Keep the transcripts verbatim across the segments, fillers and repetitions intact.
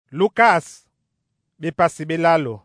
Lukas bepasi belalo.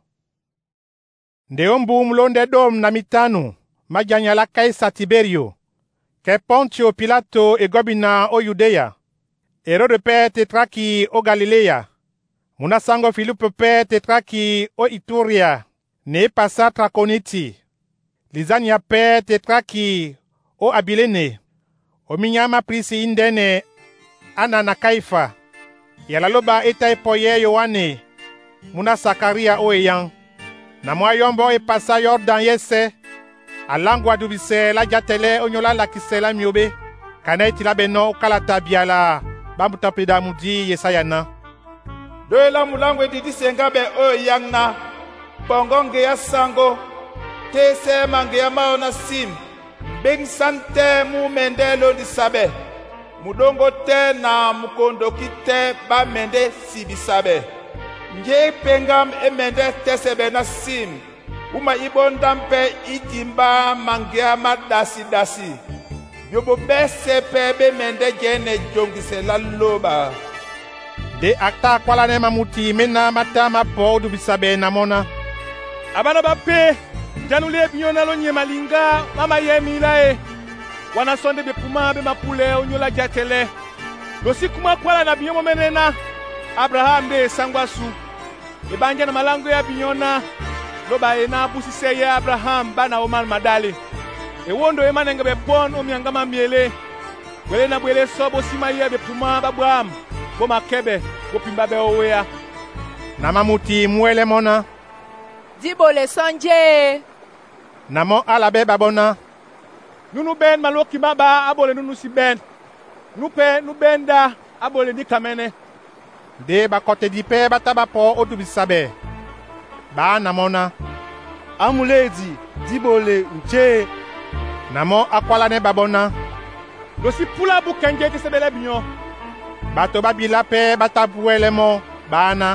Nde mbu mlonde dom na mitanu majanya la Kaisa Tiberio. Ke Pontio Pilato e gobina o Judea. Herode pe tetraki o Galilea. Munasango Filipe pe tetraki o Ituria. Ne pasa Trakoniti. Lizania pe tetraki o Abilene. O minyama prisi indene ana na Kaifa. Yalaloba eta epoye Yohane. Muna Sakaria o eyang. Na mwa yombo e pasa Yordan yese. Alangwa dubise la jatele onyola la kisela miobe. Kana itila beno kalata biala. Bambuta peda mudi yesayana. Doela mulangwe didi sengabe o yang na. Bongonge ya sango. Te se mange ya maona sim. Beng sante mu mendelo di sabe. Mudongo te na mukondo kite ba mende sibi sabe. Nje pengam e mende tesebe na sim. Uma ibondampe itimba mangia madasi dasi. Yobo bese pebe mende jene jongise la loba. De akta kwala ne mamuti mena mata mapo du bisabe na mona. Abana bape janule biona lo nye malinga mama yemi lae. Wana sonde be puma be mapule onyola jatele. Losi kuma kwala na binyomo menena. Abraham de sangwasu. Ebanja na malango ya binyona. Loba ena busi seye Abraham bana oman madale. E wondo emanenge be pon o miangama miele. Wele na bwele sobo sima ye be puma babwam. Bo makebe bo pimba be owea. Na mamuti mwele mona. Dibole sonje. Namo alabe babona. Nunu ben maloki maba abole nunu si ben. Nupe nu benda abole di kamene. De bakote di pe bataba po odubisabe. Ba namona. Amuledi dibole nche. Namo akwala ne babona. Losi pula bu kenje te sebele binyo. Bato babila pe batabuele mo bana.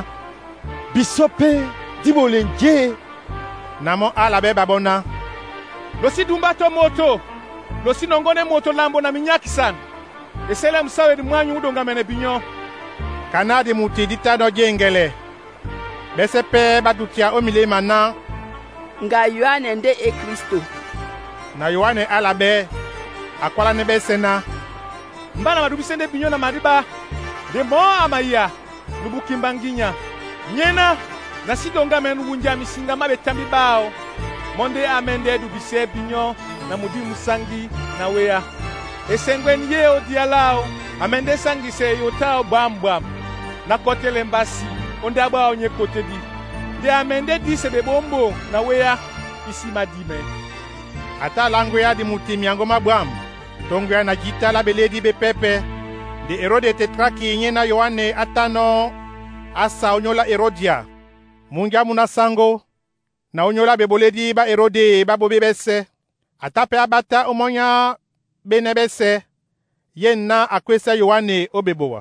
Bisope dibole nche. Namo alabe babona. Losi dumbato moto. Losi nongone moto lambo na minyaki san. Esele msawe di mwanyu udonga mene binyo. Kanadi muti dita do jengele. Bese pe badutia omile mana. Nga Yohane nde e Kristo. Na Yohane alabe. Akwala nebe sena. Mbana madubisende binyo na mariba. De mo amaya. Nubukimbanginya. Nyena. Na sidonga menu wunja misinga mabe tambi bao. Monde amende dubise binyo. Na mudi musangi na wea. Esengwen ye o dialao. Amende sangi se yotao bam bam. Na kote lembasi. Onde aba onye kote di. De amende di se de bombo na wea isi madime. Ata lango ya di muti miango mabwam. Tongo ya na jita la beledi be pepe. De Herode tetraki nye na Yohane atano asa onyola Herodia. Munja muna sango. Na onyola beboledi ba Herode ba bobe bese. Atape abata omonya benebese. Yen na akwesa Yohane obebowa.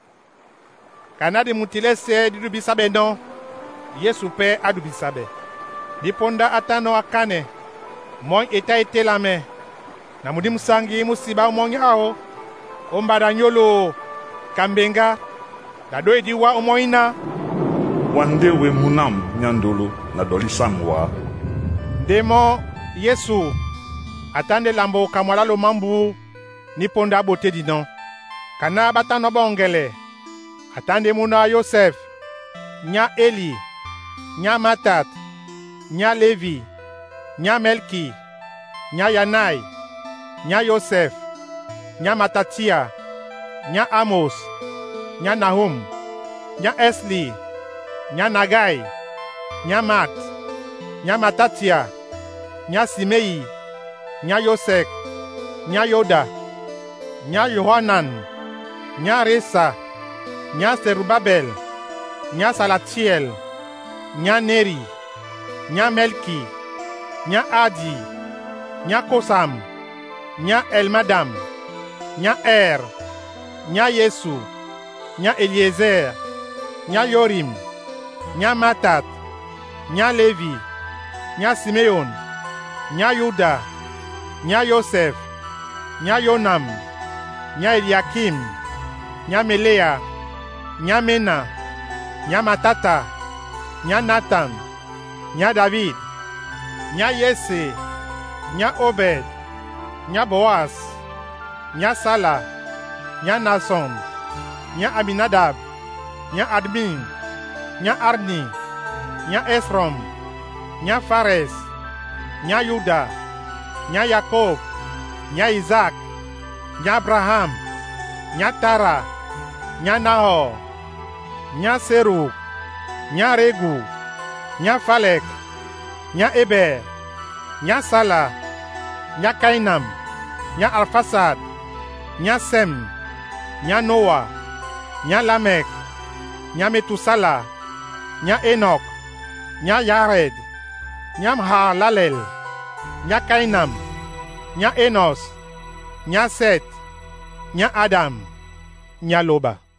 Kanadi mutilese didubisabe non. Yesu pe adubisabe. Diponda atano akane. Mon eta ete lame. Na mudi musangi musiba omonyi ao. Ombada nyolo kambenga. Dado ediwa omoina. Wande we munam nyandolo na doli samwa. Demo Yesu. Atande lambo kamwala lo mambu. Niponda bote dinon. Kana batano bongele. Atande muna Yosef. Nya Eli. Nya Matat. Nya Levi. Nya Melki. Nya Yanai. Nya Yosef. Nya Matatia. Nya Amos. Nya Nahum. Nya Esli. Nya Nagai. Nya Mat. Nya Matatia. Nya Simei. Nya Yosek. Nya Yoda. Nya Yohanan. Nya Resa. Nya Serubabel. Nya Salatiel. Nya Neri. Nya Melki. Nya Adi. Nya Kosam. Nya Elmadam. Nya Er. Nya Yesu. Nya Eliezer. Nya Yorim. Nya Matat. Nya Levi. Nya Simeon. Nya Yuda. Nya Yosef. Nya Yonam. Nya Eliakim. Nya Melea. Nya Mena. nya Matata, nya Nathan, nya David, nya Yese, nya Obed, nya Boaz, nya Sala, nya Nason, nya Aminadab, nya Admin, nya Arni, nya Esrom, nya Fares, nya Yuda, nya Yakob, nya Isaac, nya Abraham, nya Tara, nya Nahor, nya Serug, nya Regu, nya Falek, nya Eber, nya Sala, nya Kainam, nya Alfasad, nya Sem, nya Noah, nya Lamek, nya Metusala, nya Enoch, nya Yared, nya Mahalalel, nya Kainam, nya Enos, nya Set, nya Adam, nya Loba.